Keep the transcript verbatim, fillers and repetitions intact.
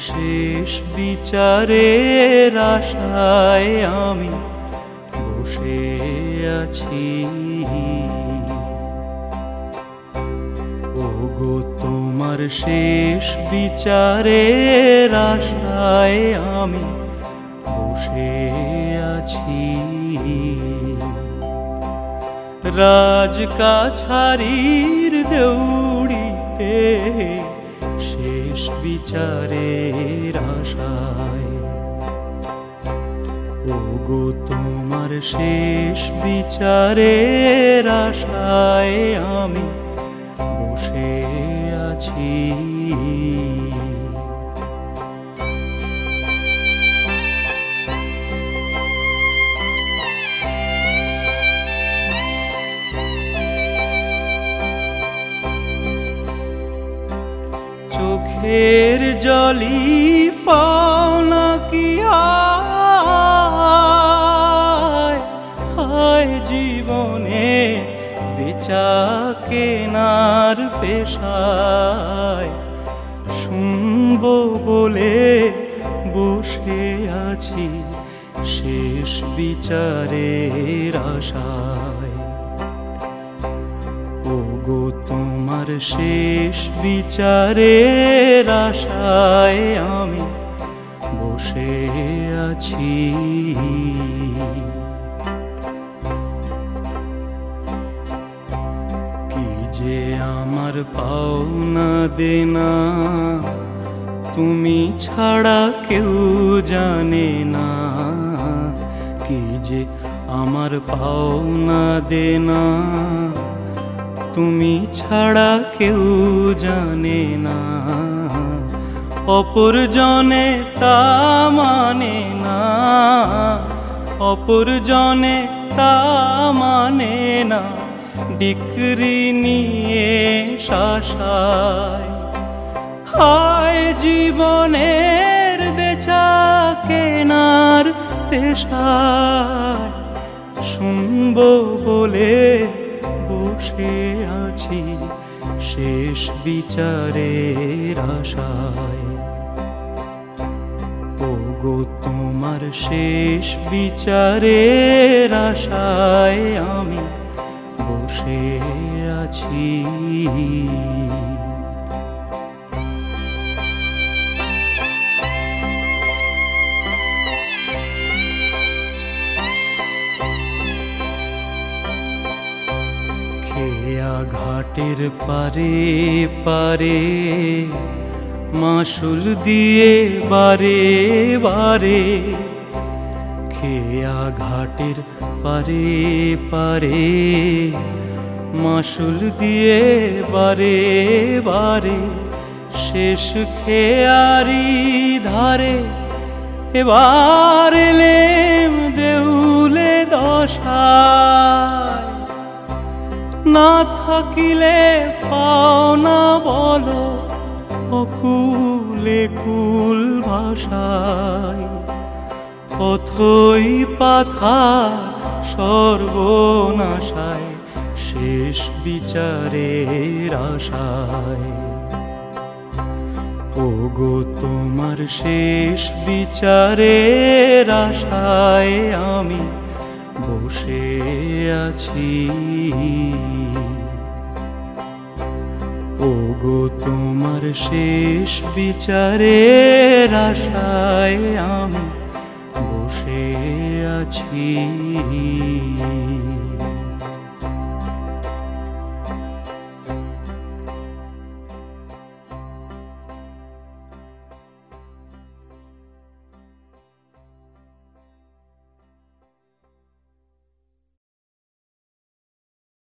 শেষ বিচারের আশায় আমি বসে আছি। ওগো তোমার শেষ বিচারের আশায় আমি বসে আছি। রাজকাছারির দেউড়িতে শেষ বিচারের আশায়, ওগো তোমার শেষ বিচারের আশায় আমি বসে আছি। চোখের জলি পাওনা কি হায় হায় জীবনে বেচা কেনার পেশায়, শুনবো বলে বসে আছি শেষ বিচারের আশায়। ওগো তোমার শেষ বিচারের আশায় আমি বসে আছি। কি যে আমার পাওনা দেনা তুমি ছাড়া কেউ জানে না, কি যে আমার পাওনা দেনা তুমি ছাড়া কেউ জানে না। অপরজনে তা মানে না, অপরজনে তা মানে না, ডিক্রি নিয়ে শাসায়। হায় জীবনের বেচা কেনার পেশায়, শুনবো বলে বসে আছি শেষ বিচারের আশায়। ওগো তোমার শেষ বিচারের আশায় আমি বসে আছি। খেয়া ঘাটের পারে পারে মাসুল দিয়ে বারে বারে, খেয়া ঘাটের পারে পারে মাসুল দিয়ে বারে বারে, শেষ খেয়ারি ধারে এবার এলেম দেউলে দশায়। না থাকিলে পাওনা বলো অকুলে কুল ভাষায়, অথই পাথার সর্বনাশায় শেষ বিচারের আশায়। ওগো তোমার শেষ বিচারের আশায় আমি বসে আছি। ওগো তোমার শেষ বিচারের আশায় আমি বসে আছি।